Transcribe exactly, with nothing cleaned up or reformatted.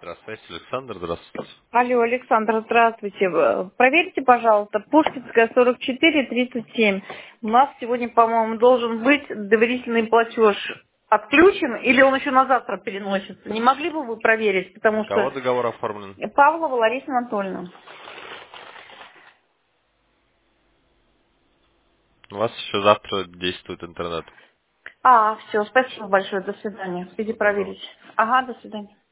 Здравствуйте, Александр, здравствуйте. Алло, Александр, здравствуйте. Э, Проверьте, пожалуйста, Пушкинская, сорок четыре тридцать семь. У нас сегодня, по-моему, должен быть доверительный платеж отключен, или он еще на завтра переносится. Не могли бы вы проверить, потому На кого что договор оформлен? Павлова Лариса Анатольевна. У вас еще завтра действует интернет. А, все, спасибо большое, до свидания. Иди Всего доброго. проверить. Ага, до свидания.